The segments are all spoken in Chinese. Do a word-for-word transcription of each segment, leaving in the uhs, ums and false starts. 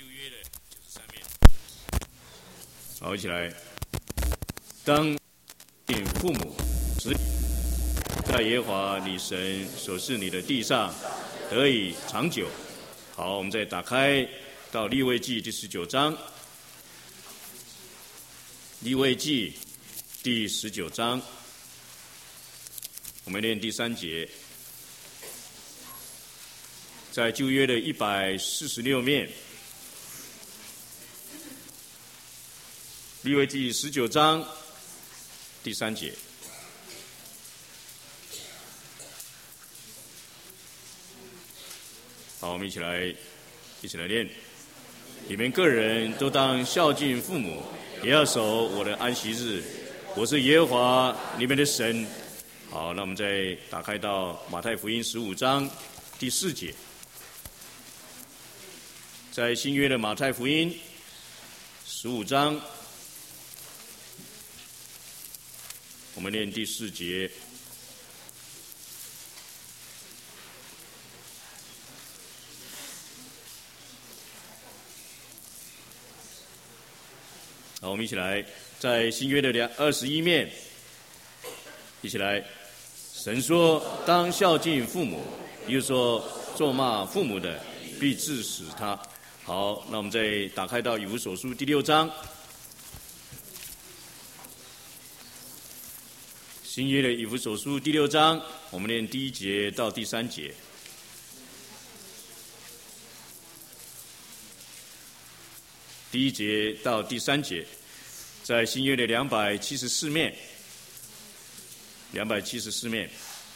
旧约的九十三面。好，一起来。当父母使在耶和华你神所赐你的地上得以长久。好，我们再打开到利未记第十九章。利未记第十九章，我们念第三节。在旧约的一百四十六面，利未记十九章第三节。好，我们一起来一起来念。你们个人都当孝敬父母，也要守我的安息日。我是耶和华你们的神。好，那我们再打开到马太福音十五章第四节。在新约的马太福音十五章，我们念第四节。好，我们一起来，在新约的两二十一面，一起来。神说：“当孝敬父母。”又说：“咒骂父母的，必致死他。”好，那我们再打开到以弗所书第六章，新约的以弗所书第六章，我们念第一节到第三节。第一节到第三节，在新约的两百七十四面，两百七十四面。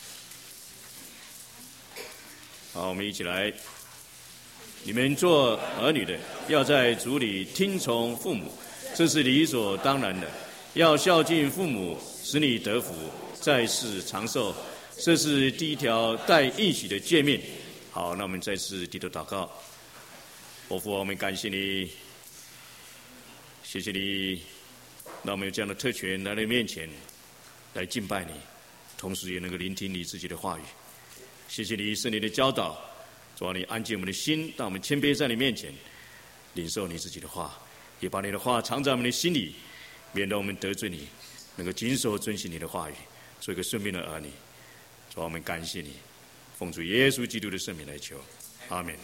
好，我们一起来。你们做儿女的，要在主里听从父母，这是理所当然的。要孝敬父母，使你得福，在世长寿。这是第一条带应许的诫命。好，那我们再次低头祷告。我父，我们感谢你，谢谢你，让我们有这样的特权来到你面前，来敬拜你，同时也能够聆听你自己的话语。谢谢你圣灵的教导。主啊，你安静我们的心，让我们谦卑在你面前，领受你自己的话，也把你的话藏在我们的心里，免得我们得罪你，能够谨守遵行你的话语，做一个顺命的儿女。主啊，我们感谢你，奉主耶稣基督的圣名来求，阿们。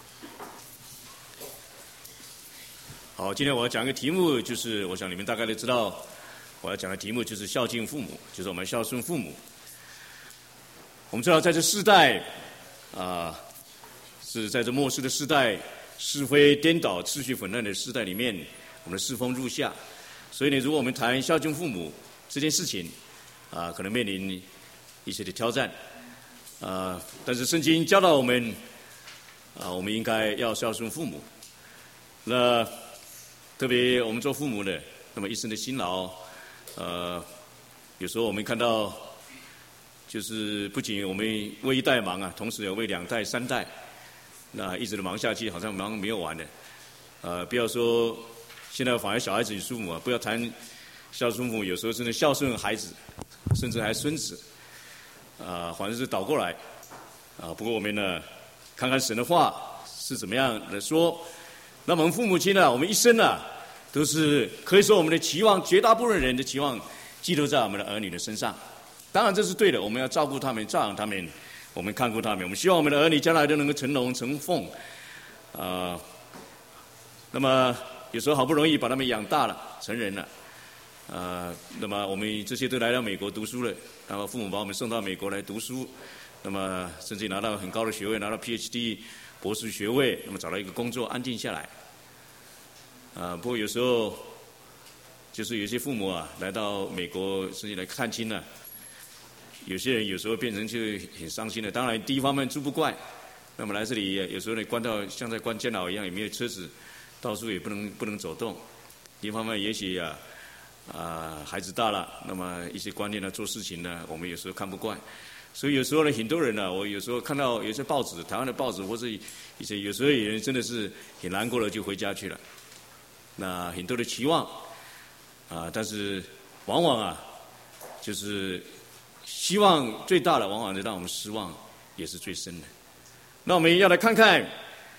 好，今天我要讲一个题目，就是我想你们大概都知道，我要讲的题目就是孝敬父母，就是我们孝顺父母。我们知道在这世代啊、呃是在这末世的时代，是非颠倒、秩序混乱的时代里面，我们的世风入下。所以呢，如果我们谈孝敬父母这件事情，啊、呃，可能面临一些的挑战，啊、呃，但是圣经教导我们，啊、呃，我们应该要孝顺父母。那特别我们做父母的，那么一生的辛劳，呃，有时候我们看到，就是不仅我们为一代忙啊，同时也为两代、三代。那一直的忙下去，好像忙没有完的。呃，不要说现在反而小孩子与父母啊，不要谈孝顺父母，有时候真的孝顺孩子，甚至还孙子，啊、呃，反正是倒过来。啊、呃，不过我们呢，看看神的话是怎么样的说。那么我们父母亲呢，我们一生呢，都是可以说我们的期望，绝大部分人的期望寄托在我们的儿女的身上。当然这是对的，我们要照顾他们，照养他们。我们看顾他们，我们希望我们的儿女将来都能够成龙成凤，啊、呃，那么有时候好不容易把他们养大了，成人了，啊、呃，那么我们这些都来到美国读书了，然后父母把我们送到美国来读书，那么甚至拿到很高的学位，拿到 P H D 博士学位，那么找到一个工作，安定下来，啊、呃，不过有时候就是有些父母啊，来到美国甚至来探亲了。有些人有时候变成就很伤心的，当然第一方面住不惯，那么来这里有时候呢关到像在关监牢一样，也没有车子，到处也不能不能走动。另一方面也许啊啊、呃、孩子大了，那么一些观念呢做事情呢，我们有时候看不惯，所以有时候呢很多人呢，我有时候看到有些报纸，台湾的报纸或者一些有时候有人真的是很难过了就回家去了，那很多的期望啊、呃，但是往往啊就是。希望最大的，往往是让我们失望，也是最深的。那我们要来看看，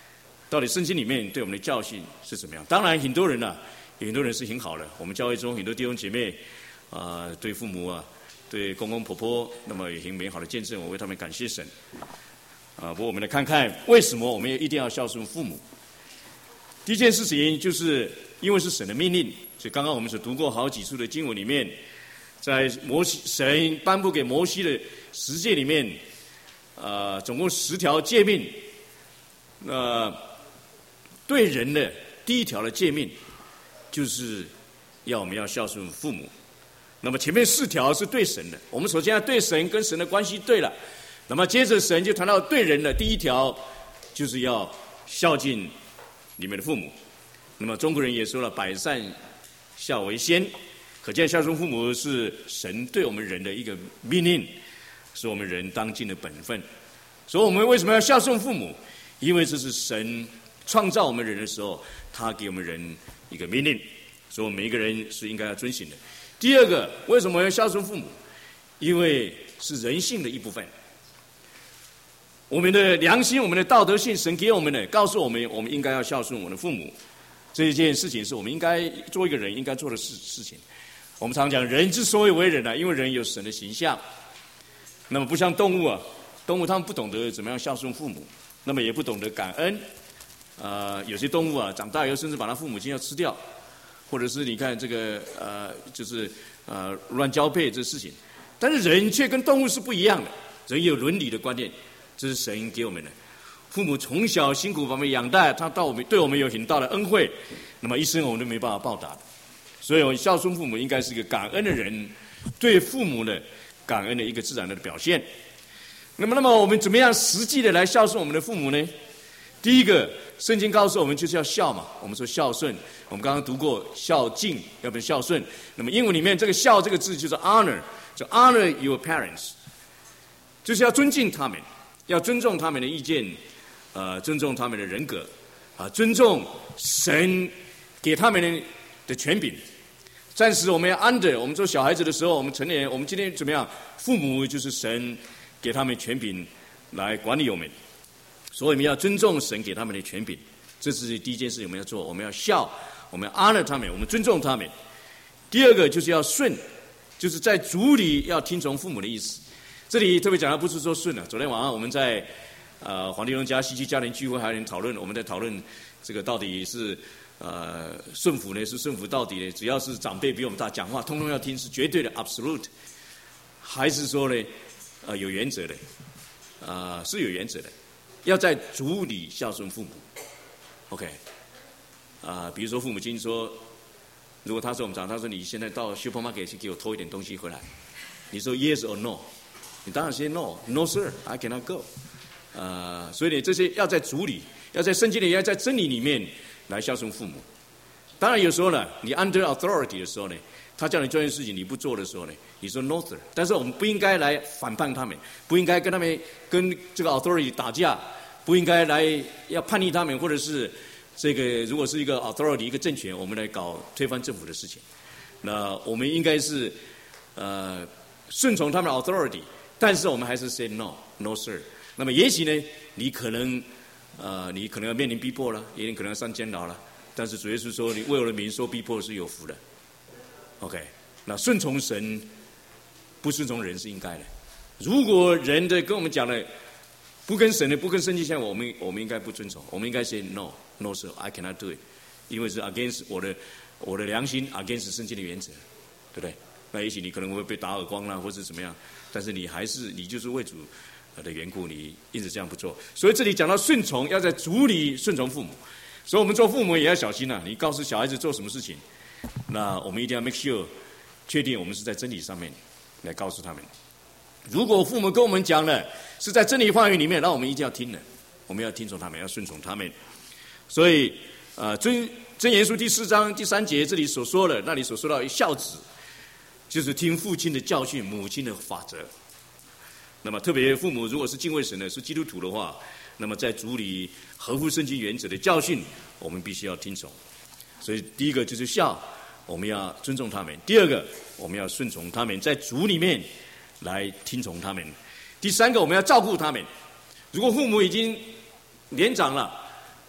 到底圣经里面对我们的教训是怎么样？当然，很多人呢、啊，很多人是很好的。我们教会中很多弟兄姐妹啊、呃，对父母啊，对公公婆婆，那么有很美好的见证，我为他们感谢神。啊，不过我们来看看为什么我们一定要孝顺父母。第一件事情就是因为是神的命令，所以刚刚我们所读过好几处的经文里面，在摩西神颁布给摩西的十诫里面，呃，总共十条诫命。那对人的第一条的诫命，就是要我们要孝顺父母。那么前面四条是对神的，我们首先要对神跟神的关系对了。那么接着神就谈到对人的第一条，就是要孝敬你们的父母。那么中国人也说了，百善孝为先，可见孝顺父母是神对我们人的一个命令，是我们人当尽的本分。所以我们为什么要孝顺父母？因为这是神创造我们人的时候，他给我们人一个命令，所以我们每一个人是应该要遵循的。第二个，为什么要孝顺父母？因为是人性的一部分。我们的良心，我们的道德性，神给我们的，告诉我们，我们应该要孝顺我们的父母。这一件事情是我们应该做一个人应该做的事事情。我们常讲，人之所以为人啊，因为人有神的形象。那么不像动物啊，动物他们不懂得怎么样孝顺父母，那么也不懂得感恩。呃，有些动物啊，长大以后甚至把他父母亲要吃掉，或者是你看这个呃，就是呃乱交配这事情。但是人却跟动物是不一样的，人有伦理的观念。这是神给我们的，父母从小辛苦把我们养大，他到我们对我们有很大的恩惠，那么一生我们都没办法报答的。所以，我孝顺父母应该是一个感恩的人，对父母的感恩的一个自然的表现。那么，那么我们怎么样实际的来孝顺我们的父母呢？第一个，圣经告诉我们就是要孝嘛。我们说孝顺，我们刚刚读过孝敬，要不然孝顺。那么英文里面这个孝这个字就是 honor， 就 honor your parents， 就是要尊敬他们。要尊重他们的意见，呃，尊重他们的人格，啊，尊重神给他们的的权柄。暂时我们要 under， 我们做小孩子的时候，我们成年人，我们今天怎么样？父母就是神给他们权柄来管理我们，所以我们要尊重神给他们的权柄。这是第一件事我们要做，我们要孝，我们要 honor 他们，我们尊重他们。第二个就是要顺，就是在主里要听从父母的意思。这里特别讲的不是说顺了。昨天晚上我们在呃黄帝荣家西区家庭聚会还有人讨论，我们在讨论这个到底是呃顺服呢，是顺服到底呢？只要是长辈比我们大，讲话通通要听，是绝对的 absolute， 还是说呢呃有原则的？啊、呃、是有原则的，要在主里孝顺父母。OK， 啊、呃，比如说父母亲说，如果他说我们讲，他说你现在到 supermarket 去给我偷一点东西回来，你说 yes or no？你当然说 no no sir I cannot go， 呃，所以呢，这些要在主里，要在圣经里，要在真理里面来孝顺父母。当然有时候呢，你 under authority 的时候呢，他叫你做一件事情你不做的时候呢，你说 no sir， 但是我们不应该来反叛他们，不应该跟他们跟这个 authority 打架，不应该来要叛逆他们，或者是这个如果是一个 authority 一个政权，我们来搞推翻政府的事情。那我们应该是呃顺从他们的 authority。但是我们还是 say no no sir。那么也许呢，你可能呃，你可能要面临逼迫了，也可能要上监牢了。但是主耶稣说，你为我的名受逼迫是有福的。OK， 那顺从神，不顺从人是应该的。如果人的跟我们讲的不跟神的不跟圣经相符，我们我们应该不遵从，我们应该 say no no sir I cannot do it， 因为是 against 我的我的良心 against 圣经的原则，对不对？那也许你可能会被打耳光啦，或者怎么样，但是你还是你就是为主的缘故，你一直这样不做。所以这里讲到顺从，要在主里顺从父母。所以我们做父母也要小心啊！你告诉小孩子做什么事情，那我们一定要 make sure 确定我们是在真理上面来告诉他们。如果父母跟我们讲的是在真理范围里面，那我们一定要听的，我们要听从他们，要顺从他们。所以，呃，箴箴言书第四章第三节这里所说的，那里所说到孝子。就是听父亲的教训，母亲的法则。那么特别父母如果是敬畏神的，是基督徒的话，那么在主里合乎圣经原则的教训，我们必须要听从。所以第一个就是孝，我们要尊重他们；第二个，我们要顺从他们，在主里面来听从他们；第三个，我们要照顾他们。如果父母已经年长了，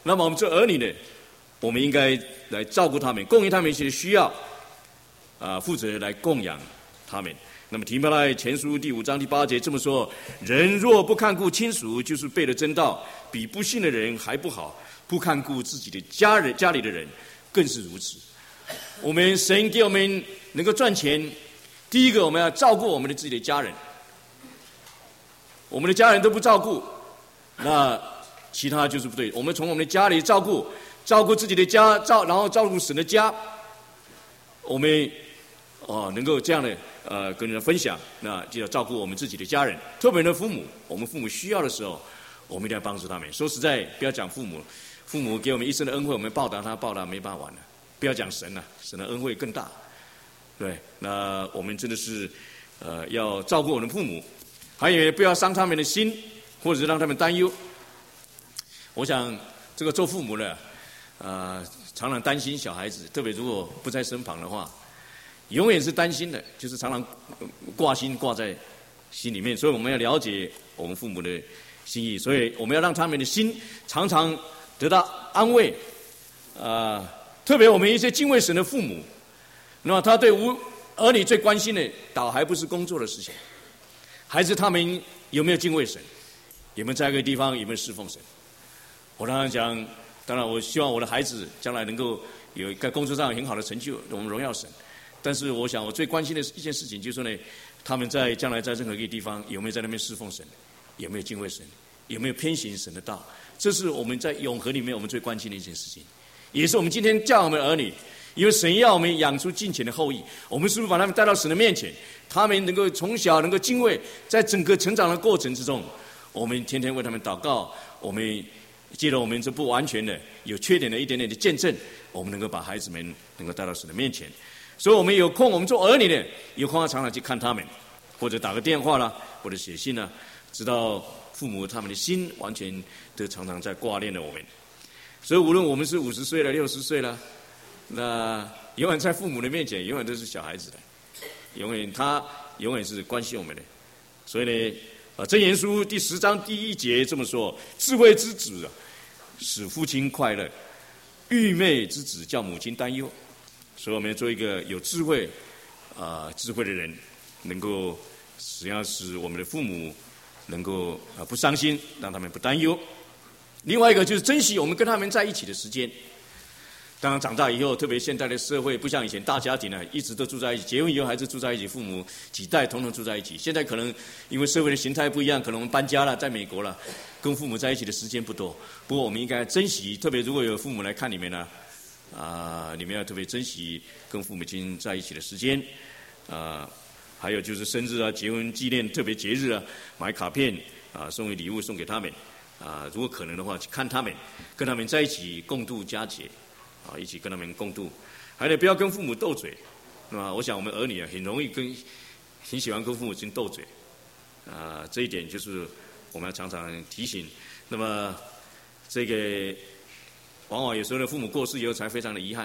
那么我们做儿女的，我们应该来照顾他们，供应他们一些需要，啊，负责来供养他们。那么提摩太前书第五章第八节这么说：人若不看顾亲属，就是背了真道，比不信的人还不好；不看顾自己的家人，家里的人更是如此。我们神给我们能够赚钱，第一个我们要照顾我们的自己的家人。我们的家人都不照顾，那其他就是不对。我们从我们的家里照顾，照顾自己的家，照然后照顾神的家。我们哦能够这样的呃跟人分享，那就要照顾我们自己的家人，特别的父母。我们父母需要的时候，我们一定要帮助他们。说实在，不要讲父母，父母给我们一生的恩惠，我们报答他，报答没办法完了。不要讲神了，神的恩惠更大。对，那我们真的是呃要照顾我们的父母，还有不要伤他们的心，或者是让他们担忧。我想这个做父母的，呃，常常担心小孩子，特别如果不在身旁的话，永远是担心的，就是常常挂心挂在心里面。所以我们要了解我们父母的心意，所以我们要让他们的心常常得到安慰。啊、呃，特别我们一些敬畏神的父母，那么他对无儿女最关心的，倒还不是工作的事情，还是他们有没有敬畏神，有没有在一个地方有没有侍奉神。我常常讲，当然我希望我的孩子将来能够有在工作上有很好的成就，我们荣耀神。但是我想我最关心的一件事情就是说呢，他们在将来在任何一个地方有没有在那边侍奉神，有没有敬畏神，有没有偏行神的道，这是我们在永恒里面我们最关心的一件事情，也是我们今天教我们的儿女。因为神要我们养出敬虔的后裔，我们是不是把他们带到神的面前，他们能够从小能够敬畏，在整个成长的过程之中，我们天天为他们祷告，我们借着我们这不完全的有缺点的一点点的见证，我们能够把孩子们能够带到神的面前。所以我们有空，我们做儿女的有空要常常去看他们，或者打个电话啦，或者写信啦，直到父母他们的心完全都常常在挂念着我们。所以无论我们是五十岁了六十岁了，那永远在父母的面前永远都是小孩子的，永远他永远是关心我们的。所以呢，啊，箴言书第十章第一节这么说：智慧之子使父亲快乐，愚昧之子叫母亲担忧。所以我们要做一个有智慧啊、呃、智慧的人，能够实际上使我们的父母能够啊、呃、不伤心，让他们不担忧。另外一个就是珍惜我们跟他们在一起的时间。当然长大以后，特别现在的社会不像以前大家庭呢，一直都住在一起，结婚以后还是住在一起，父母几代统统住在一起。现在可能因为社会的形态不一样，可能我们搬家了，在美国了，跟父母在一起的时间不多。不过我们应该珍惜，特别如果有父母来看你们呢，啊、呃，你们要特别珍惜跟父母亲在一起的时间。啊、呃，还有就是生日啊、结婚纪念特别节日啊，买卡片啊、呃，送礼物送给他们啊、呃，如果可能的话，去看他们，跟他们在一起共度佳节。啊，一起跟他们共度，还得不要跟父母斗嘴。那么，我想我们儿女啊，很容易跟，很喜欢跟父母亲斗嘴。啊，这一点就是我们要常常提醒。那么，这个往往有时候呢，父母过世以后才非常的遗憾。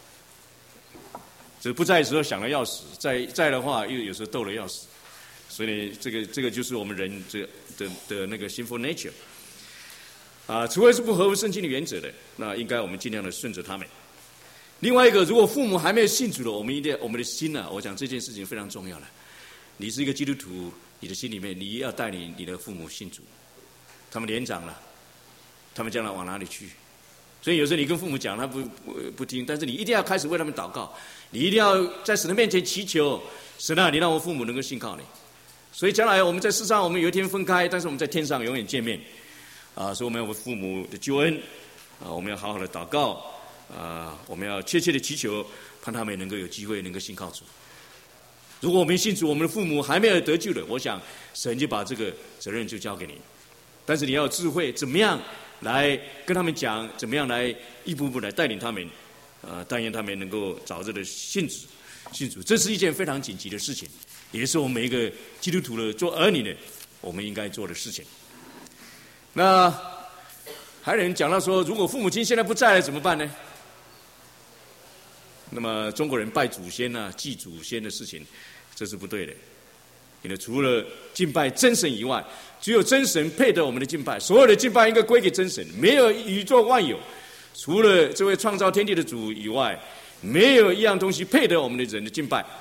这不在的时候想了要死，在在的话又有时候斗了要死。所以呢，这个这个就是我们人这的的那个 sinful nature。啊，除非是不合乎圣经的原则的，那应该我们尽量的顺着他们。另外一个，如果父母还没有信主的，我们一定要我们的心呢、啊，我讲这件事情非常重要了。你是一个基督徒，你的心里面你要带领你的父母信主，他们年长了，他们将来往哪里去？所以有时候你跟父母讲，他不不不听，但是你一定要开始为他们祷告，你一定要在神的面前祈求，神啊，你让我父母能够信靠你。所以将来我们在世上，我们有一天分开，但是我们在天上永远见面。啊，所以我们要为父母的救恩，啊，我们要好好的祷告，啊，我们要切切的祈求，盼他们能够有机会能够信靠主。如果我们信主，我们的父母还没有得救的，我想神就把这个责任就交给你。但是你要有智慧，怎么样来跟他们讲，怎么样来一步步来带领他们，啊，但愿他们能够早日的信主，信主，这是一件非常紧急的事情，也是我们每一个基督徒的做儿女的，我们应该做的事情。那还有人讲到说，如果父母亲现在不在了怎么办呢？那么中国人拜祖先啊、祭祖先的事情，这是不对的。 因为除了敬拜真神以外，只有真神配得我们的敬拜，所有的敬拜应该归给真神。没有宇宙万有，除了这位创造天地的主以外，没有一样东西配得我们的人的敬拜。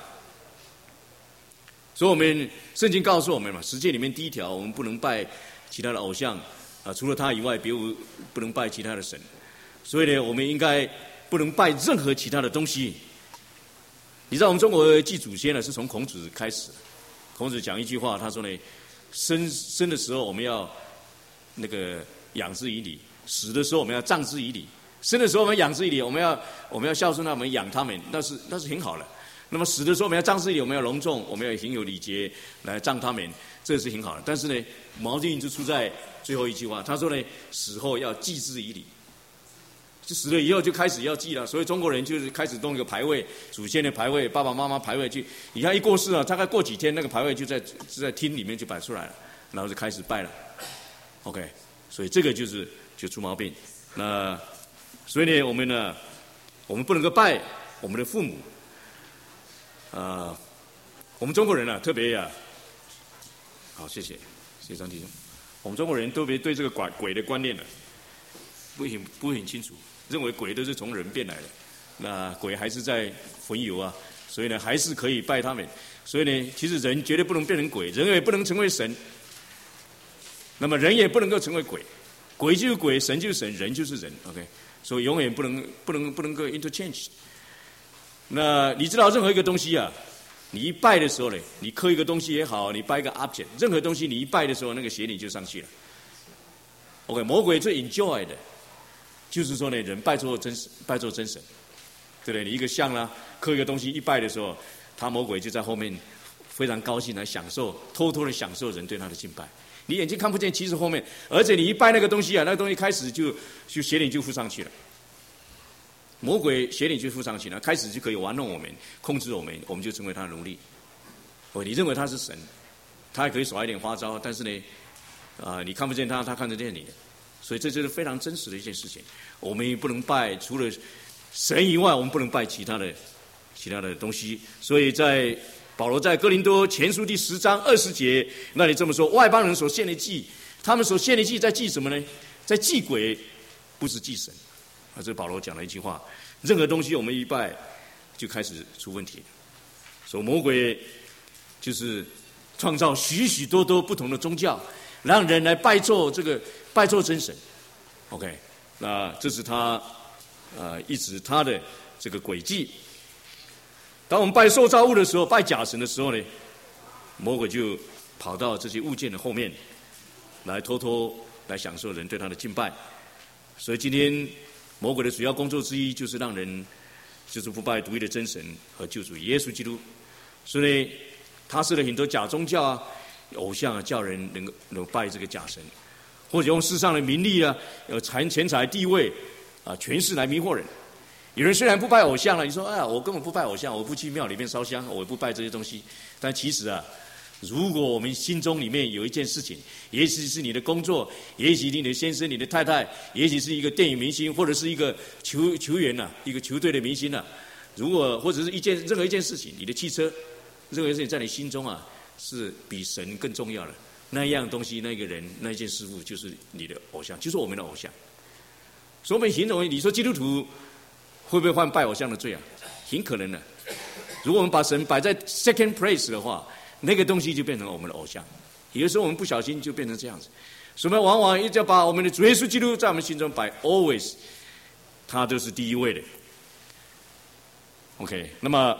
所以我们圣经告诉我们嘛，十诫里面第一条，我们不能拜其他的偶像啊，除了他以外，别无不能拜其他的神。所以呢，我们应该不能拜任何其他的东西。你知道我们中国祭祖先呢，是从孔子开始。孔子讲一句话，他说呢，生生的时候我们要那个养之以礼，死的时候我们要葬之以礼。生的时候我们养之以礼，我们要我们要孝顺他们，养他们，那是那是很好的。那么死的时候我们要葬之以礼，我们要隆重，我们要很有礼节来葬他们，这是很好的。但是呢，矛盾就出在最后一句话，他说呢，死后要祭之以礼。就死了以后就开始要祭了，所以中国人就是开始弄一个牌位，祖先的牌位，爸爸妈妈牌位去。你看一过世了，大概过几天那个牌位就在就在厅里面就摆出来了，然后就开始拜了。OK， 所以这个就是就出毛病。那所以呢，我们呢，我们不能够拜我们的父母。啊、呃，我们中国人啊，特别啊，好，谢谢，谢谢张弟兄。我们中国人特别对这个鬼鬼的观念呢、啊，不很不很清楚。认为鬼都是从人变来的，那鬼还是在魂游啊，所以呢还是可以拜他们。所以呢，其实人绝对不能变成鬼，人也不能成为神。那么人也不能够成为鬼，鬼就是鬼，神就是神，人就是人。OK， 所以永远不能不能不能够 interchange。那你知道任何一个东西啊，你一拜的时候呢，你刻一个东西也好，你拜一个 object， 任何东西你一拜的时候，那个邪灵就上去了。OK， 魔鬼最 enjoy 的。就是说呢，人拜错真神，拜错真神，对不对？你一个像啦，刻一个东西一拜的时候，他魔鬼就在后面非常高兴来享受，偷偷的享受人对他的敬拜。你眼睛看不见，其实后面，而且你一拜那个东西啊，那个东西开始就就邪灵就附上去了，魔鬼邪灵就附上去了，开始就可以玩弄我们，控制我们，我们就成为他的奴隶。哦，你认为他是神，他还可以耍一点花招，但是呢，啊、呃，你看不见他，他看得见你的。所以这就是非常真实的一件事情。我们不能拜除了神以外，我们不能拜其他的其他的东西。所以在保罗在哥林多前书第十章二十节那里这么说：外邦人所献的祭，他们所献的祭在祭什么呢？在祭鬼，不是祭神。啊，这保罗讲了一句话：任何东西我们一拜，就开始出问题。所以魔鬼就是创造许许多多不同的宗教，让人来拜错这个。拜错真神 ，OK， 那这是他呃一直他的这个轨迹。当我们拜受造物的时候，拜假神的时候呢，魔鬼就跑到这些物件的后面，来偷偷来享受人对他的敬拜。所以今天魔鬼的主要工作之一，就是让人就是不拜独一的真神和救主耶稣基督。所以呢，他设了很多假宗教啊、偶像啊，叫人能够能够拜这个假神。或者用世上的名利啊、有财钱财地位啊、权势来迷惑人。有人虽然不拜偶像了，你说哎呀，我根本不拜偶像，我不去庙里面烧香，我不拜这些东西。但其实啊，如果我们心中里面有一件事情，也许是你的工作，也许你的先生、你的太太，也许是一个电影明星，或者是一个球球员呐、啊，一个球队的明星呐、啊。如果或者是一件任何一件事情，你的汽车，任何事情在你心中啊，是比神更重要的。那一样东西，那个人，那一件事物，就是你的偶像，就是我们的偶像。所以我们形容，你说基督徒会不会犯拜偶像的罪啊？很可能的。如果我们把神摆在 second place 的话，那个东西就变成我们的偶像。有的时候我们不小心就变成这样子。所以我们往往一直要把我们的主耶稣基督在我们心中摆 always， 他都是第一位的。OK， 那么。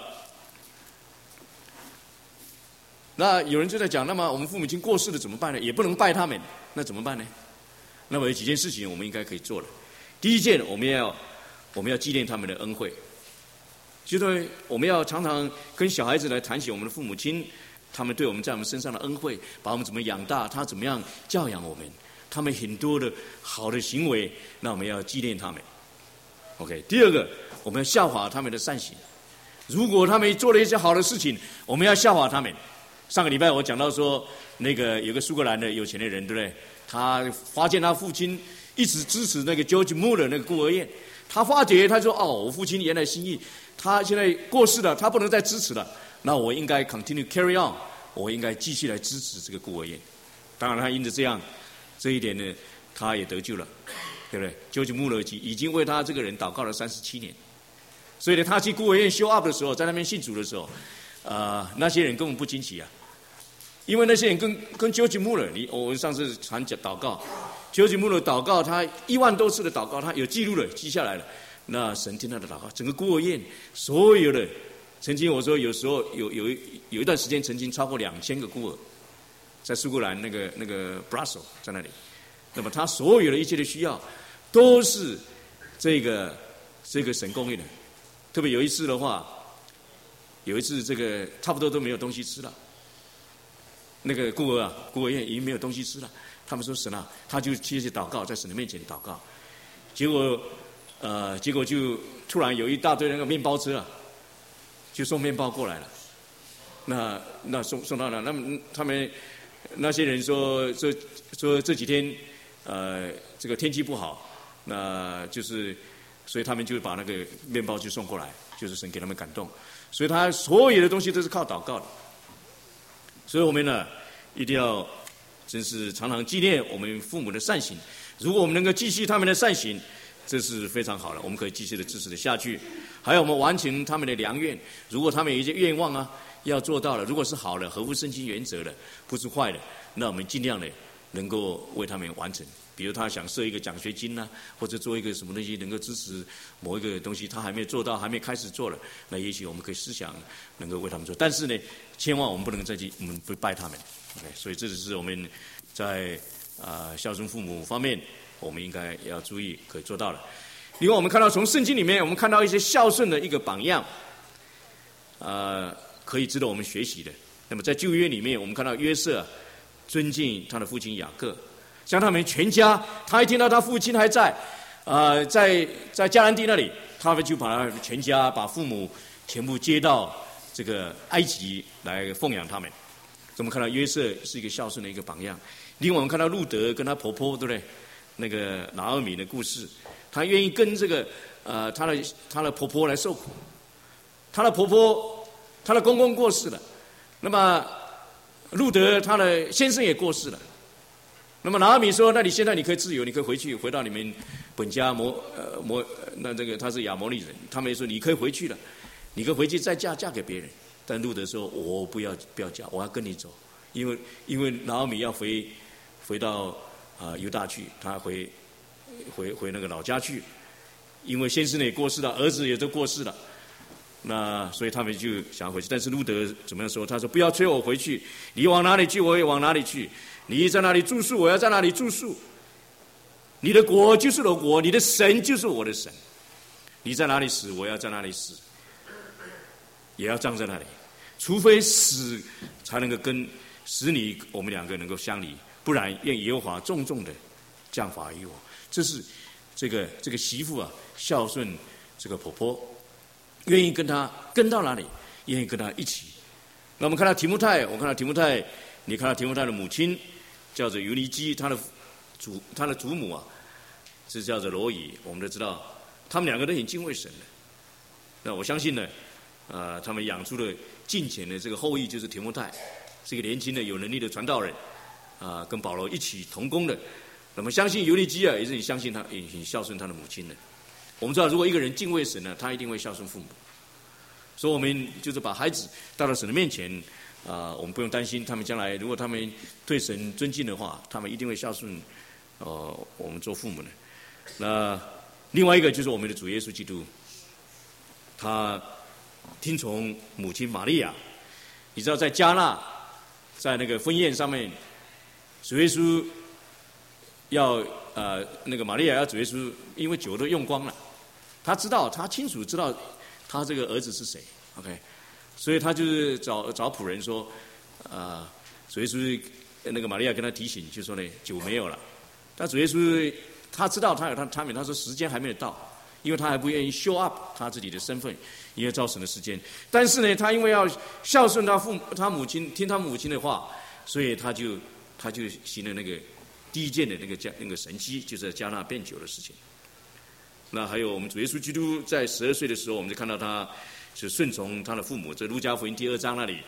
那有人就在讲，那么我们父母亲过世了怎么办呢？也不能拜他们，那怎么办呢？那么有几件事情我们应该可以做的。第一件，我们要我们要纪念他们的恩惠，就是我们要常常跟小孩子来谈起我们的父母亲，他们对我们在我们身上的恩惠，把我们怎么养大，他怎么样教养我们，他们很多的好的行为，那我们要纪念他们。OK， 第二个，我们要效法他们的善行。如果他们做了一些好的事情，我们要效法他们。上个礼拜我讲到说，那个有个苏格兰的有钱的人，对不对？他发现他父亲一直支持那个 George Muller 那个孤儿院，他发觉他说：“哦，我父亲原来心意，他现在过世了，他不能再支持了，那我应该 continue carry on， 我应该继续来支持这个孤儿院。当然，他因着这样这一点呢，他也得救了，对不对？究竟穆勒基已经为他这个人祷告了三十七年，所以呢，他去孤儿院修 up 的时候，在那边信主的时候，呃，那些人根本不惊奇啊，因为那些人跟跟究竟穆勒，你我们上次传讲祷告，究竟穆勒祷告，他一万多次的祷告，他有记录了，记下来了。那神听他的祷告，整个孤儿院所有的。曾经我说，有时候有有有一段时间，曾经超过两千个孤儿，在苏格兰那个那个 Brussels 在那里。那么他所有的一切的需要，都是这个这个神供应的。特别有一次的话，有一次这个差不多都没有东西吃了，那个孤儿啊，孤儿院已经没有东西吃了。他们说神啊，他就去祷告，在神的面前祷告，结果呃，结果就突然有一大堆那个面包车啊。就送面包过来了，那那送送到了，那么他们那些人说这说这几天呃这个天气不好，那就是所以他们就把那个面包就送过来，就是神给他们感动，所以他所有的东西都是靠祷告的，所以我们呢一定要真是常常纪念我们父母的善行，如果我们能够继续他们的善行，这是非常好的，我们可以继续的支持的下去。还有我们完成他们的良愿，如果他们有一些愿望啊要做到了，如果是好的，合乎圣经原则的，不是坏的，那我们尽量的能够为他们完成。比如他想设一个奖学金啊，或者做一个什么东西能够支持某一个东西，他还没有做到，还没开始做了，那也许我们可以思想能够为他们做。但是呢，千万我们不能再去，我们不拜他们。OK， 所以这只是我们在啊、呃、孝顺父母方面，我们应该要注意可以做到的。另外，我们看到从圣经里面，我们看到一些孝顺的一个榜样，呃，可以值得我们学习的。那么在旧约里面，我们看到约瑟尊敬他的父亲雅各，像他们全家，他一听到他父亲还在，呃，在在迦南地那里，他们就把他全家把父母全部接到这个埃及来奉养他们。我们看到约瑟是一个孝顺的一个榜样。另外，我们看到路德跟他婆婆，对不对？那个拿俄米的故事。她愿意跟这个呃她的她的婆婆来受苦，她的婆婆她的公公过世了，那么路德他的先生也过世了，那么拿俄米说：“那你现在你可以自由，你可以回去回到你们本家摩呃摩那这个他是亚摩利人，他们说你可以回去了，你可以回去再嫁嫁给别人。”但路德说：“我不要不要嫁，我要跟你走，因为因为拿俄米要回回到啊、呃、犹大去，他回。”回回那个老家去，因为先生也过世了，儿子也都过世了，那所以他们就想要回去。但是路德怎么样说？他说：“不要催我回去，你往哪里去，我也往哪里去；你在哪里住宿，我要在哪里住宿。你的国就是我的国，你的神就是我的神。你在哪里死，我要在哪里死，也要葬在那里。除非死，才能够跟使你我们两个能够相离，不然愿耶和华重重的降罚于我。”这是这个这个媳妇啊，孝顺这个婆婆，愿意跟她跟到哪里，愿意跟她一起。那我们看到提摩太，我看到提摩太，你看到提摩太的母亲叫做尤尼基，他的祖他的祖母啊是叫做罗以，我们都知道，他们两个都很敬畏神的。那我相信呢，呃，他们养出了敬虔的这个后裔，就是提摩太，是一个年轻的有能力的传道人，啊、呃，跟保罗一起同工的。那么相信尤利基啊，也是很相信他，也很孝顺他的母亲的。我们知道，如果一个人敬畏神呢，他一定会孝顺父母。所以，我们就是把孩子带到神的面前，啊、呃，我们不用担心他们将来，如果他们对神尊敬的话，他们一定会孝顺，呃，我们做父母的。那另外一个就是我们的主耶稣基督，他听从母亲玛利亚。你知道，在迦纳，在那个婚宴上面，主耶稣。要呃那个玛利亚要主耶稣，因为酒都用光了，他知道他清楚知道他这个儿子是谁 ，OK， 所以他就是找找仆人说，呃主耶稣那个玛利亚跟他提醒，就说呢酒没有了，但主耶稣他知道他有他的 timing， 他说时间还没有到，因为他还不愿意 show up 他自己的身份，因为造成的时间，但是呢他因为要孝顺他父他母亲，听他母亲的话，所以他就他就行了那个。第一件的那个加那个神迹，就是加纳变酒的事情。那还有我们主耶稣基督在十二岁的时候，我们就看到他是顺从他的父母，在路加福音第二章那里，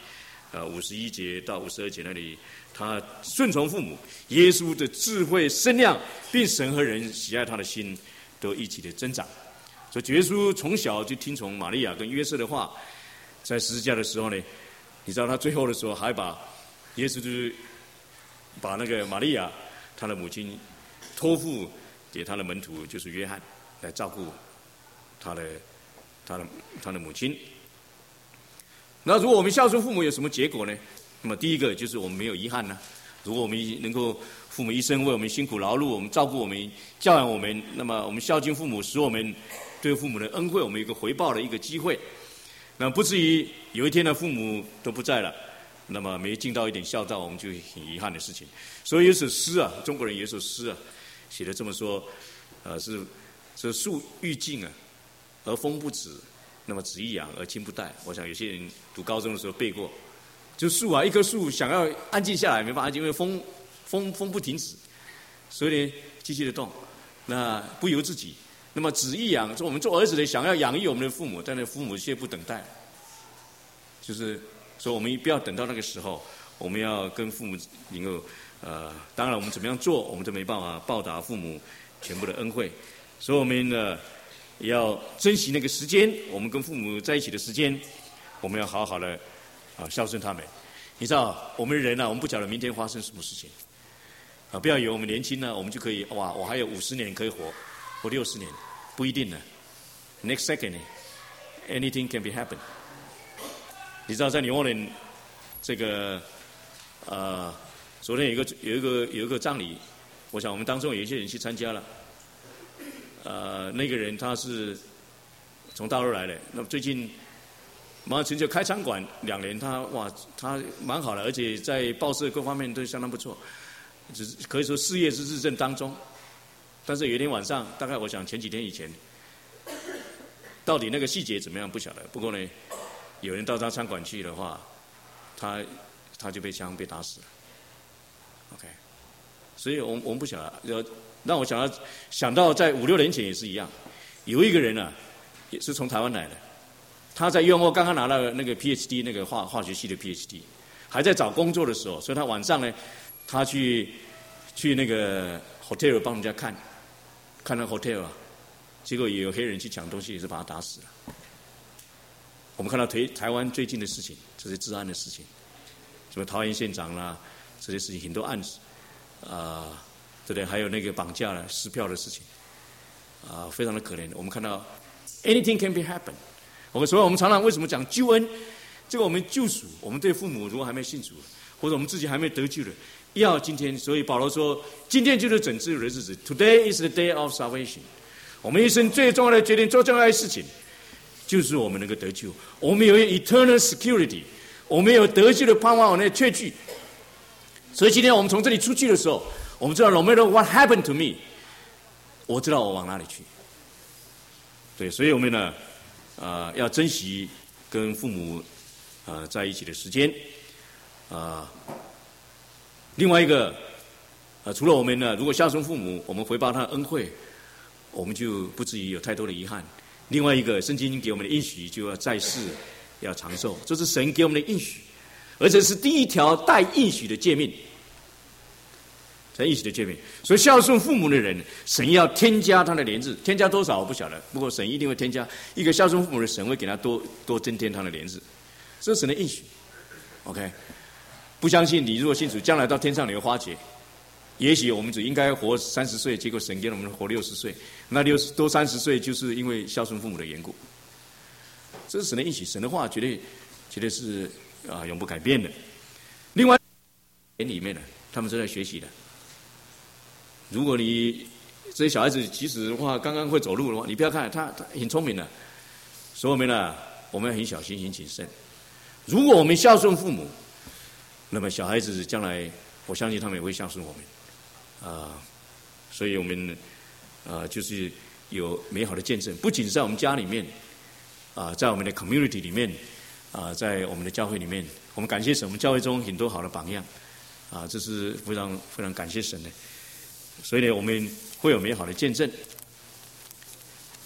呃五十一节到五十二节那里，他顺从父母，耶稣的智慧身量，并神和人喜爱他的心都一起的增长。所以耶稣从小就听从玛利亚跟约瑟的话，在十字架的时候呢，你知道他最后的时候还把耶稣就是把那个玛利亚他的母亲托付给他的门徒，就是约翰来照顾他的他的他的母亲。那如果我们孝顺父母有什么结果呢？那么第一个就是我们没有遗憾呢、啊。如果我们能够父母一生为我们辛苦劳碌，我们照顾我们、教养我们，那么我们孝敬父母，使我们对父母的恩惠，我们有一个回报的一个机会。那不至于有一天呢，父母都不在了，那么没尽到一点孝道，我们就很遗憾的事情。所以有首诗啊，中国人有首诗啊，写的这么说，呃，是是树欲静啊，而风不止。那么子欲养而亲不待，我想有些人读高中的时候背过。就树啊，一棵树想要安静下来，没办法安静，因为风风风不停止，所以呢继续的动，那不由自己。那么子欲养，我们做儿子的想要养育我们的父母，但是父母却不等待，就是说我们不要等到那个时候，我们要跟父母能够呃，当然我们怎么样做，我们都没办法报答父母全部的恩惠，所以我们呢。也要珍惜那个时间，我们跟父母在一起的时间，我们要好好的啊孝顺他们。你知道，我们人啊，我们不晓得明天发生什么事情啊，不要以为我们年轻呢，我们就可以哇，我还有五十年可以活，活六十年，不一定呢。Next second, anything can be happen。你知道，在纽奥良这个呃，昨天有一个有一个有一个葬礼，我想我们当中有一些人去参加了。呃，那个人他是从大陆来的，那么最近马上成就开餐馆两年，他哇，他蛮好的，而且在报社各方面都相当不错，只是可以说事业是日正当中。但是有一天晚上，大概我想前几天以前，到底那个细节怎么样不晓得。不过呢，有人到他餐馆去的话，他他就被枪被打死了。OK， 所以我们我们不晓得。让我想到想到在五六年前也是一样，有一个人啊，也是从台湾来的，他在院后刚刚拿到那个 P H D 那个化化学系的 P H D， 还在找工作的时候，所以他晚上呢，他去去那个 hotel 帮人家看，看那 hotel 啊，结果也有黑人去抢东西，也是把他打死了。我们看到台台湾最近的事情，这些治安的事情，什么桃园县长啦，这些事情很多案子，啊、呃。对不对？还有那个绑架了、撕票的事情，啊、呃，非常的可怜。我们看到 anything can be happen。我们所以，我们常常为什么讲救恩？这个我们救赎，我们对父母如果还没信主，或者我们自己还没得救的，要今天。所以保罗说，今天就是拯救的日子。Today is the day of salvation。我们一生最重要的决定、最重要的事情，就是我们能够得救。我们有 eternal security， 我们有得救的盼望，我们的确据。所以今天我们从这里出去的时候。我们知道 no matter what happened to me， 我知道我往哪里去。对，所以我们呢，呃，要珍惜跟父母呃在一起的时间。啊、呃，另外一个，呃，除了我们呢，如果孝顺父母，我们回报他的恩惠，我们就不至于有太多的遗憾。另外一个，圣经给我们的应许，就要在世要长寿，这是神给我们的应许，而且是第一条带应许的诫命。在应许的诫命，所以孝顺父母的人，神要添加他的年日，添加多少我不晓得，不过神一定会添加。一个孝顺父母的神会给他多多增添他的年日，这是神的应许。OK， 不相信你如果信主，将来到天上你会发觉，也许我们只应该活三十岁，结果神给我们活六十岁，那六十多三十岁就是因为孝顺父母的缘故。这是神的应许，神的话绝对绝对是啊、呃、永不改变的。另外，里面呢，他们正在学习的。如果你这些小孩子其实的话刚刚会走路的话，你不要看他，他很聪明的。所以我们呢，我们要很小心、很谨慎。如果我们孝顺父母，那么小孩子将来，我相信他们也会孝顺我们。啊、呃，所以我们啊、呃，就是有美好的见证，不仅是在我们家里面，啊、呃，在我们的 community 里面，啊、呃，在我们的教会里面，我们感谢神，我们教会中很多好的榜样，啊、呃，这是非常非常感谢神的。所以呢，我们会有美好的见证。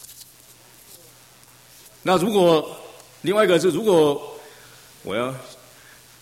那如果另外一个是，如果我要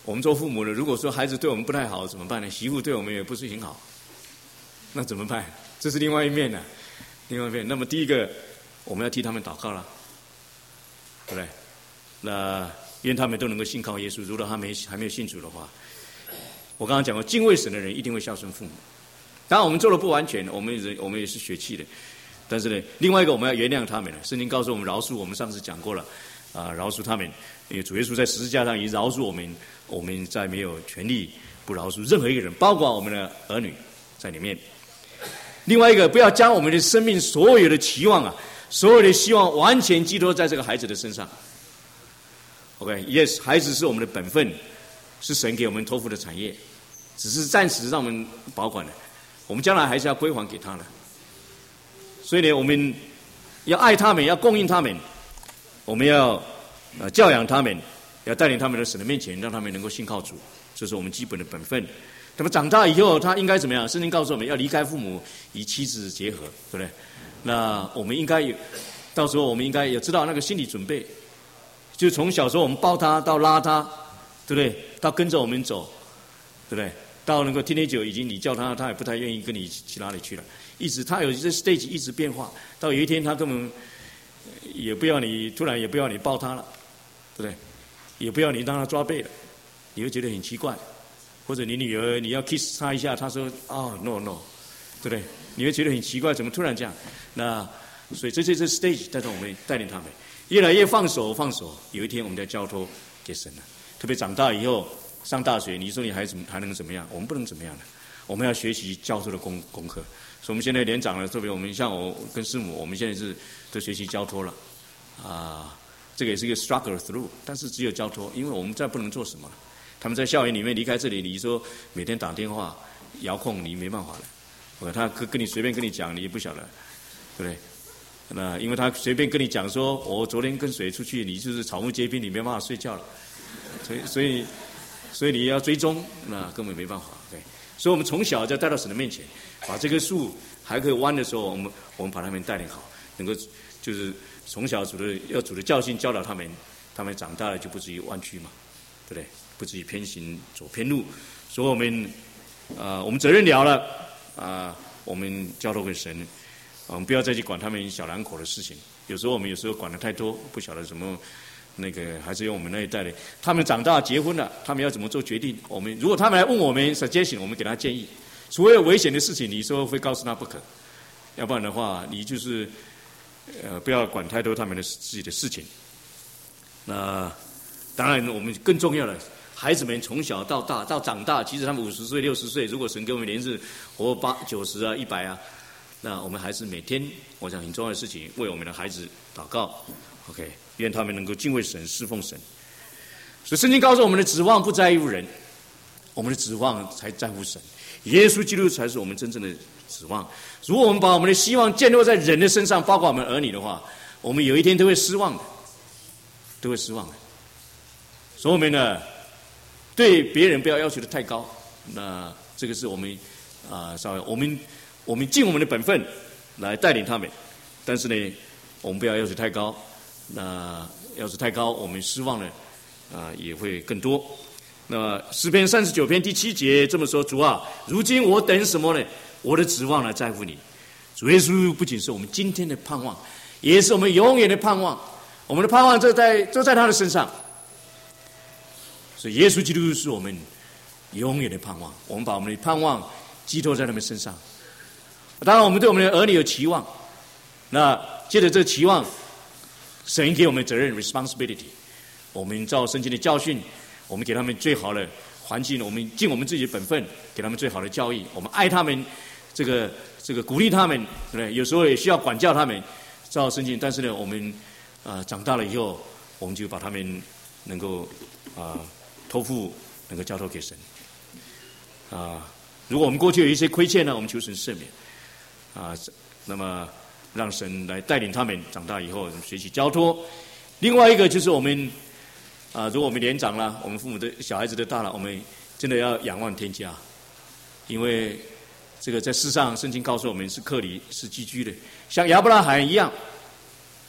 我们做父母的，如果说孩子对我们不太好怎么办呢？媳妇对我们也不是很好，那怎么办？这是另外一面呢、啊，另外一面。那么第一个，我们要替他们祷告了，对不对？那愿他们都能够信靠耶稣。如果他没还没有信主的话，我刚刚讲过，敬畏神的人一定会孝顺父母。当然，我们做的不完全，我们人我们也是血气的。但是呢，另外一个我们要原谅他们了。圣经告诉我们饶恕，我们上次讲过了啊，饶恕他们，因为主耶稣在十字架上已饶恕我们，我们再没有权利不饶恕任何一个人，包括我们的儿女在里面。另外一个，不要将我们的生命所有的期望啊，所有的希望完全寄托在这个孩子的身上。OK，yes， 孩子是我们的本分，是神给我们托付的产业，只是暂时让我们保管的，我们将来还是要归还给他的。所以呢，我们要爱他们，要供应他们，我们要呃教养他们，要带领他们到神的面前，让他们能够信靠主，这是我们基本的本分。那么长大以后，他应该怎么样？圣经告诉我们要离开父母，与妻子结合，对不对？那我们应该有，到时候我们应该也知道那个心理准备，就从小时候我们抱他到拉他，对不对？到跟着我们走，对不对？到那个天天久，已经你叫他，他也不太愿意跟你去哪里去了。一直他有这 stage 一直变化，到有一天他根本也不要你，突然也不要你抱他了，对不对？也不要你让他抓背了，你会觉得很奇怪。或者你女儿你要 kiss 他一下，他说哦 no no， 对不对？你会觉得很奇怪，怎么突然这样？那所以这这这 stage 带着我们带领他们越来越放手放手，有一天我们要交托给神了。特别长大以后上大学，你说你还怎么还能怎么样？我们不能怎么样的，我们要学习教托的功功课。所以我们现在年长了，特别我们像我跟师母，我们现在是都学习交托了，啊，这个也是一个 struggle through， 但是只有交托，因为我们再不能做什么了。他们在校园里面离开这里，你说每天打电话遥控，你没办法了。他跟跟你随便跟你讲，你也不晓得，对不对？那因为他随便跟你讲说，我昨天跟谁出去，你就是草木皆兵，你没办法睡觉了。所以所以所以你要追踪，那根本没办法。对，所以我们从小就带到神的面前，把这棵树还可以弯的时候，我们我们把他们带领好，能够就是从小主的要主的教训教导他们，他们长大了就不至于弯曲嘛，对不对？不至于偏行走偏路。所以我们啊、呃，我们责任了了啊、呃，我们交托给神，我们不要再去管他们小两口的事情。有时候我们有时候管得太多，不晓得什么。那个还是用我们那一代的，他们长大结婚了，他们要怎么做决定？我们如果他们来问我们 suggestion， 我们给他建议。所有危险的事情，你说会告诉他不可，要不然的话，你就是呃不要管太多他们的自己的事情。那当然，我们更重要的，孩子们从小到大到长大，其实他们五十岁、六十岁，如果神给我们连日活八九十啊、一百啊，那我们还是每天，我想很重要的事情，为我们的孩子祷告。OK。愿他们能够敬畏神，侍奉神。所以圣经告诉我们的指望不在乎人，我们的指望才在乎神。耶稣基督才是我们真正的指望。如果我们把我们的希望建立在人的身上，包括我们儿女的话，我们有一天都会失望的，都会失望的。所以我们呢，对别人不要要求的太高。那这个是我们啊，稍微我们我们尽我们的本分来带领他们，但是呢，我们不要要求太高。那要是太高，我们失望了，啊、呃，也会更多。那诗篇三十九篇第七节这么说：主啊，如今我等什么呢？我的指望呢，在乎你。主耶稣不仅是我们今天的盼望，也是我们永远的盼望。我们的盼望就在就在他的身上。所以耶稣基督是我们永远的盼望。我们把我们的盼望寄托在他们身上。当然，我们对我们的儿女有期望。那借着这个期望，神给我们责任 responsibility， 我们照圣经的教训，我们给他们最好的环境，我们尽我们自己的本分，给他们最好的教育，我们爱他们，这个这个鼓励他们，对不对？有时候也需要管教他们，照圣经。但是呢，我们啊、呃、长大了以后，我们就把他们能够啊、呃、托付，能够交托给神啊、呃。如果我们过去有一些亏欠呢，我们求神赦免啊、呃。那么。让神来带领他们长大以后学习交托。另外一个就是我们啊、呃，如果我们年长了，我们父母的小孩子都大了，我们真的要仰望天家，因为这个在世上圣经告诉我们是客旅是寄居的，像亚伯拉罕一样，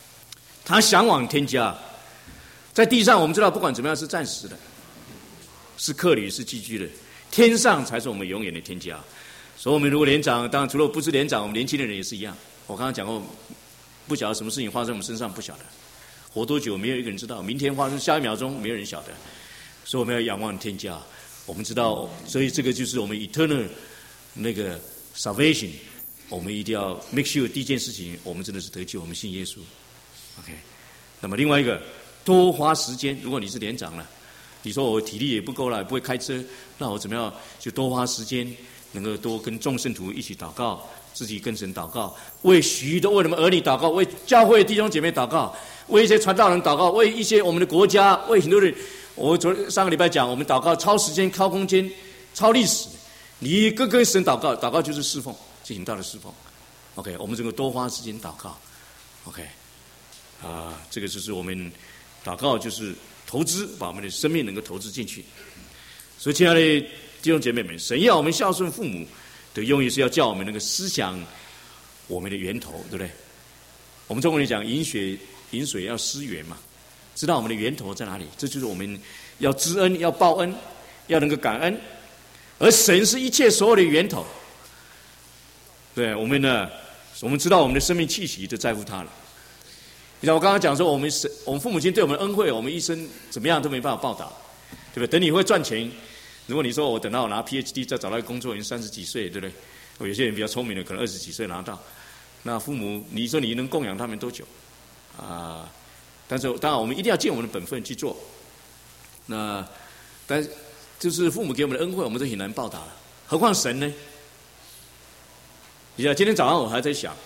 他向往天家。在地上我们知道不管怎么样是暂时的， 是客旅，是寄居的，天上才是我们永远的天家。所以我们如果年长，当然除了不是年长，我们年轻的人也是一样。我刚刚讲过，不晓得什么事情发生在我们身上，不晓得活多久，没有一个人知道。明天发生，下一秒钟没有人晓得。所以我们要仰望天家。我们知道，所以这个就是我们 eternal 那个 salvation。我们一定要 make sure 第一件事情，我们真的是得救，我们信耶稣。OK。那么另外一个，多花时间。如果你是年长了，你说我体力也不够了，不会开车，那我怎么样？就多花时间。能够多跟众圣徒一起祷告，自己跟神祷告，为许多为我们儿女祷告，为教会弟兄姐妹祷告，为一些传道人祷告，为一些我们的国家，为很多人。我昨上个礼拜讲，我们祷告超时间、超空间、超历史。你跟跟神祷告，祷告就是侍奉，是很大的侍奉。OK， 我们这个多花时间祷告。OK， 啊，这个就是我们祷告，就是投资，把我们的生命能够投资进去。所以，亲爱的弟兄姐妹们，神要我们孝顺父母的用意是要叫我们那个思想我们的源头，对不对？我们中国人讲饮水饮水要思源嘛，知道我们的源头在哪里，这就是我们要知恩、要报恩、要能够感恩。而神是一切所有的源头，对我们呢，我们知道我们的生命气息就在乎他了。你看我刚刚讲说，我们神我们父母亲对我们恩惠，我们一生怎么样都没办法报答，对不对？等你会赚钱。如果你说我等到我拿 P H D 再找到一个工作，已经三十几岁，对不对？有些人比较聪明的，可能二十几岁拿到。那父母，你说你能供养他们多久？啊，但是当然我们一定要尽我们的本分去做。那，但是就是父母给我们的恩惠，我们都很难报答了，何况神呢？你知道，今天早上我还在想，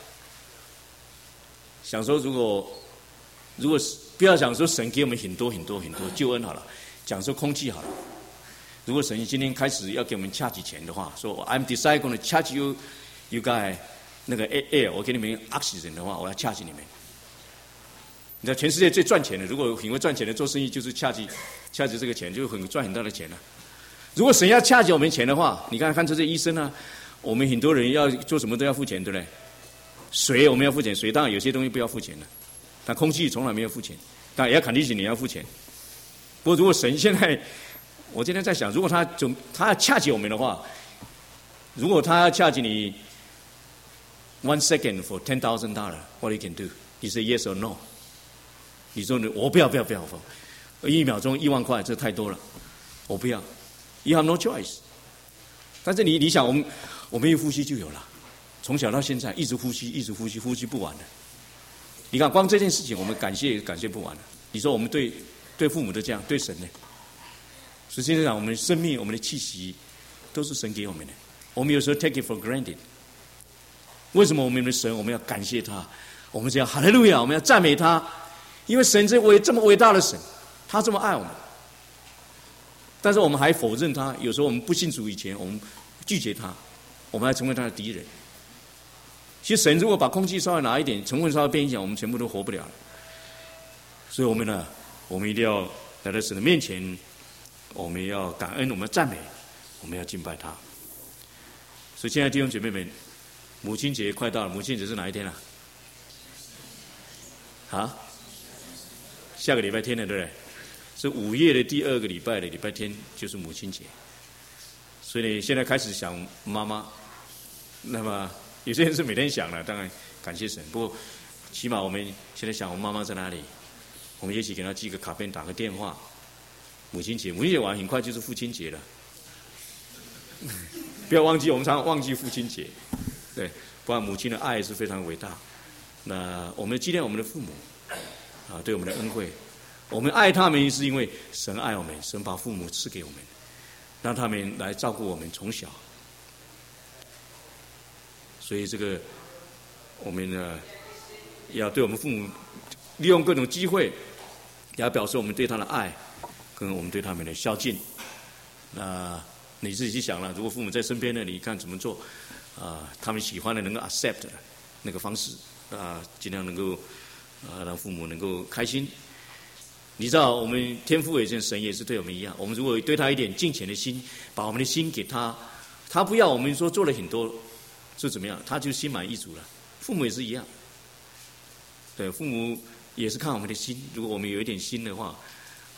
想说如果如果不要讲说神给我们很多很多很多救恩好了，讲说空气好了。如果神今天开始要给我们掐起钱的话，说 I'm deciding to charge you, you guys 那个 air， 我给你们 oxygen 的话，我要掐起你们。你知道全世界最赚钱的，如果很会赚钱的做生意，就是掐起掐起这个钱，就很赚很大的钱了。如果神要掐起我们钱的话，你看看这些医生啊，我们很多人要做什么都要付钱，对不对？水我们要付钱，水当然有些东西不要付钱的，但空气从来没有付钱，当然也要肯定是你要付钱。不过如果神现在，我今天在想，如果他总他要掐起我们的话，如果他要掐起你 one second for ten thousand dollar, what you can do? You say yes or no? 你说我不要不要不要不要，一秒钟一万块，这太多了，我不要。You have no choice。但是你你想，我们我们一呼吸就有了，从小到现在一直呼吸，一直呼吸，呼吸不完的。你看，光这件事情，我们感谢感谢不完了。你说我们对对父母都这样，对神呢？实际上，我们的生命、我们的气息，都是神给我们的。我们有时候 take it for granted。为什么我们的神，我们要感谢他？我们是要哈利路亚，我们要赞美他，因为神这伟这么伟大的神，他这么爱我们。但是我们还否认他，有时候我们不信主以前，我们拒绝他，我们还成为他的敌人。其实神如果把空气稍微拿一点，成分稍微变一点，我们全部都活不了了。所以我们呢，我们一定要来到神的面前。我们要感恩，我们要赞美，我们要敬拜他。所以，亲爱的弟兄姐妹们，母亲节快到了，母亲节是哪一天啊？啊？下个礼拜天了，对不对？是五月的第二个礼拜的礼拜天，就是母亲节。所以，现在开始想妈妈。那么，有些人是每天想了，当然感谢神。不过，起码我们现在想，我妈妈在哪里？我们一起给她寄个卡片，打个电话。母亲节，母亲节完很快就是父亲节了。不要忘记，我们常常忘记父亲节，对，不然母亲的爱是非常伟大。那我们纪念我们的父母啊，对我们的恩惠，我们爱他们是因为神爱我们，神把父母赐给我们，让他们来照顾我们从小。所以这个我们呢，要对我们父母利用各种机会，也要表示我们对他的爱。跟我们对他们的孝敬，那你自己去想了。如果父母在身边呢，你看怎么做？啊、呃，他们喜欢的能够 accept 的那个方式，啊、呃，尽量能够啊、呃、让父母能够开心。你知道，我们天父也是神，也是对我们一样。我们如果对他一点敬虔的心，把我们的心给他，他不要我们说做了很多，就怎么样，他就心满意足了。父母也是一样，对，父母也是看我们的心。如果我们有一点心的话。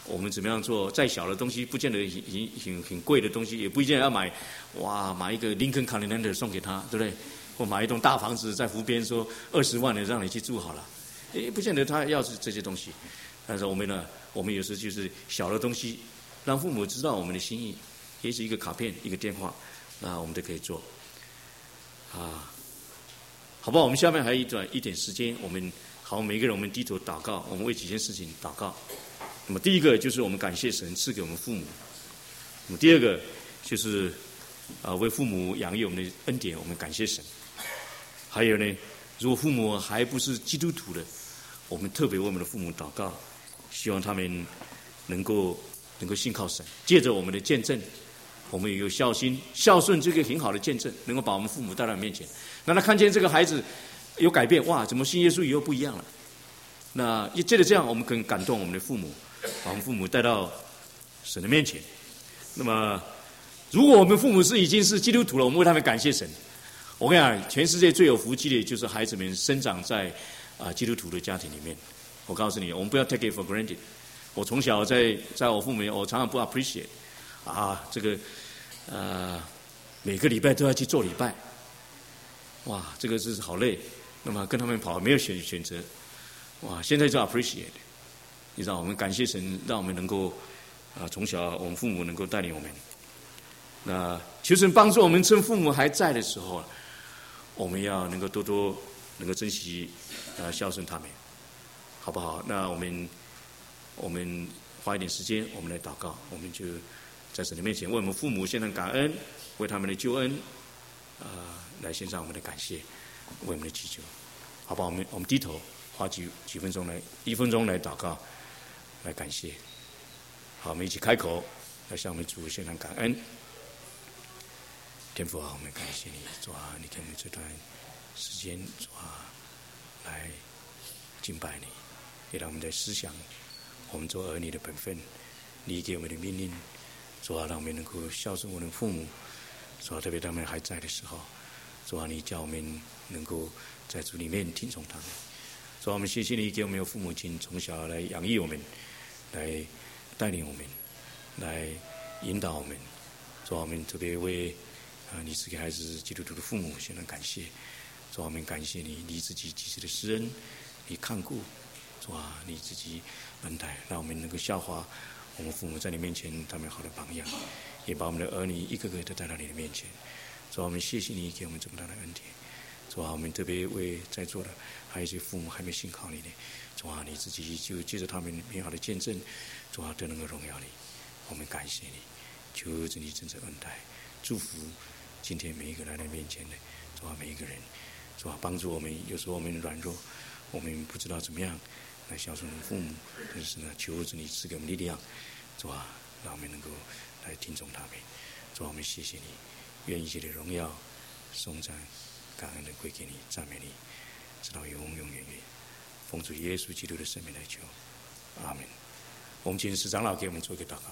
我们怎么样做？再小的东西，不见得很很很很贵的东西，也不一定要买。哇，买一个林肯 Continental 送给他，对不对？或买一栋大房子在湖边，说二十万的让你去住好了。诶，不见得他要是这些东西。但是我们呢，我们有时就是小的东西，让父母知道我们的心意，也许一个卡片、一个电话，那我们都可以做。啊，好不好？我们下面还有一段一点时间，我们好，每一个人我们低头祷告，我们为几件事情祷告。那么第一个就是我们感谢神赐给我们父母，那么第二个就是啊、呃、为父母养育我们的恩典，我们感谢神。还有呢，如果父母还不是基督徒的，我们特别为我们的父母祷告，希望他们能够能够信靠神，借着我们的见证，我们也有孝心孝顺这个很好的见证，能够把我们父母带到面前，让他看见这个孩子有改变，哇，怎么信耶稣以后不一样了？那也借着这样，我们更感动我们的父母，把我们父母带到神的面前。那么，如果我们父母是已经是基督徒了，我们为他们感谢神。我跟你讲，全世界最有福气的就是孩子们生长在啊基督徒的家庭里面。我告诉你，我们不要 take it for granted。我从小在在我父母，我常常不 appreciate 啊，这个呃每个礼拜都要去做礼拜，哇，这个是好累。那么跟他们跑没有选选择，哇，现在就 appreciate。你知道，我们感谢神，让我们能够啊从小我们父母能够带领我们。那求神帮助我们，趁父母还在的时候，我们要能够多多能够珍惜啊孝顺他们，好不好？那我们我们花一点时间，我们来祷告，我们就在神的面前为我们父母献上感恩，为他们的救恩啊、呃、来献上我们的感谢，为我们的祈求，好不好？我们我们低头花几几分钟来一分钟来祷告，来感谢。好，我们一起开口来向我们主献上感恩。天父啊，我们感谢你，主啊，你给我们这段时间，主啊，来敬拜你，也让我们在思想我们做儿女的本分，你给我们的命令，主啊，让我们能够孝顺我们的父母，主啊，特别他们还在的时候，主啊，你叫我们能够在主里面听从他们，主啊，我们谢谢你给我们有父母亲从小来养育我们，来带领我们，来引导我们，主啊，我们特别为啊，你赐给孩子基督徒的父母，献上感谢。主啊，我们感谢你，你自己及时的施恩，你看顾，主啊，你自己恩待，让我们能够效法我们父母在你面前他们好的榜样，也把我们的儿女一个个都带到你的面前。主啊，我们谢谢你给我们这么大的恩典。主啊，我们特别为在座的还有一些父母还没信靠你的，主啊，你自己就借着他们美好的见证，主啊，都能够荣耀你。我们感谢你，求着你真正恩待，祝福今天每一个来到面前的，主啊，每一个人，主啊，帮助我们。有时候我们软弱，我们不知道怎么样来孝顺父母，但是呢，求主你赐给我们力量，主啊，让我们能够来听从他们。主啊，我们谢谢你，愿一切的荣耀、颂赞、感恩的归给你，赞美你，直到永永远远。奉主耶稣基督的圣名来求，阿门。我们请使长老给我们做一个祷告。